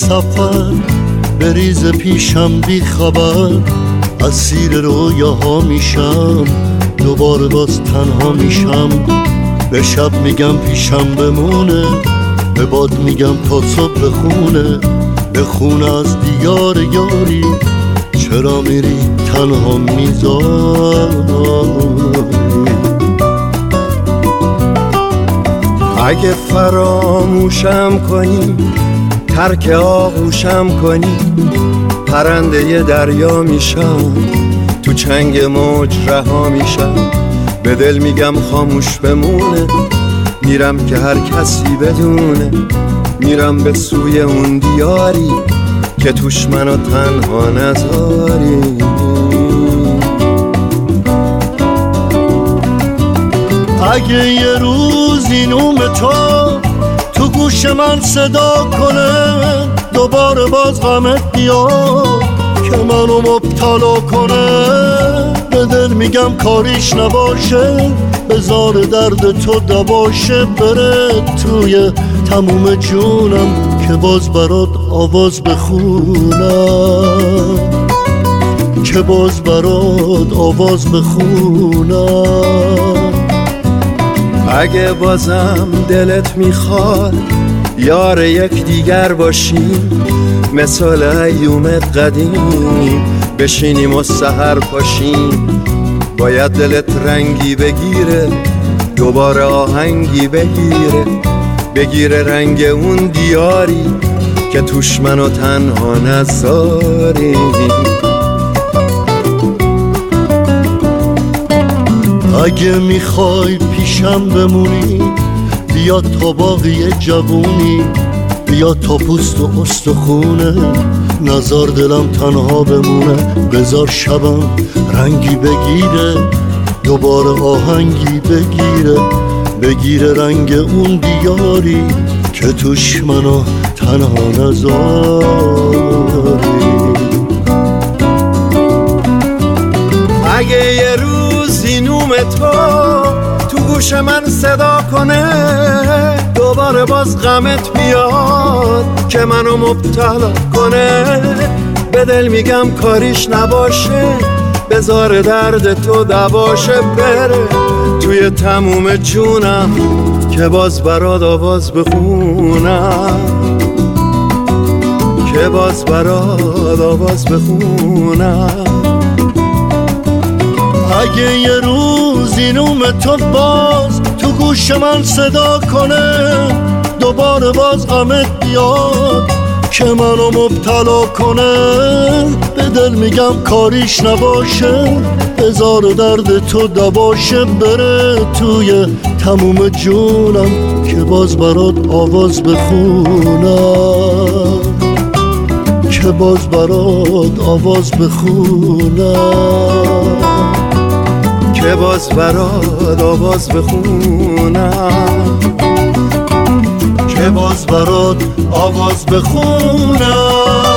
سفر بریز پیشم بی خبر، اسیر رویاها میشم، دوباره باز تنها میشم. به شب میگم پیشم بمونه، به باد میگم تا صبح بخونه، بخونه از دیار یاری، چرا میری تنها میذاری. اگه فراموشم کنی، ترک آغوشم کنی، پرنده دریا میشم، تو چنگ موج رها میشم. به دل میگم خاموش بمونه، میرم که هر کسی بدونه، میرم به سوی اون دیاری که توش منو تنها نذاری. اگه یه روزی نوم تو گوش من صدا کنه، دوباره باز غمت بیاد که منو مبتلا کنه، به دل میگم کاریش نباشه، بذار درد تو دباشه، بره توی تموم جونم که باز برات آواز بخونم، که باز برات آواز بخونم. اگه بازم دلت میخواد یار یک دیگر باشیم، مثل ایومت قدیم بشینیم و سحر پاشیم. باید دلت رنگی بگیره، دوباره آهنگی بگیره رنگ اون دیاری که توش منو تنها نذاری. اگه میخوای پیشم بمونی، بیا تا باقی جوونی، بیا تا پوست و استخونه، نزار دلم تنها بمونه، بذار شبم رنگی بگیره، دوباره آهنگی بگیره رنگ اون دیاری که توش منو تنها نذاری. اگه یه روزی نوم تو گوش من صدا کنه، دوباره باز غمت بیاد که منو مبتلا کنه، به دل میگم کاریش نباشه، بذار درد تو دباشه، بره توی تموم جونم که باز برات آواز بخونم، که باز برات آواز بخونم. اگه یه روزی نوم تو باز تو گوش من صدا کنه، دوباره باز غمت بیاد که منو مبتلا کنه، به دل میگم کاریش نباشه، بذار درد تو دباشه، بره توی تموم جونم که باز برات آواز بخونم، که باز برات آواز بخونم، که باز برات آواز بخونم، که باز برات آواز بخونم.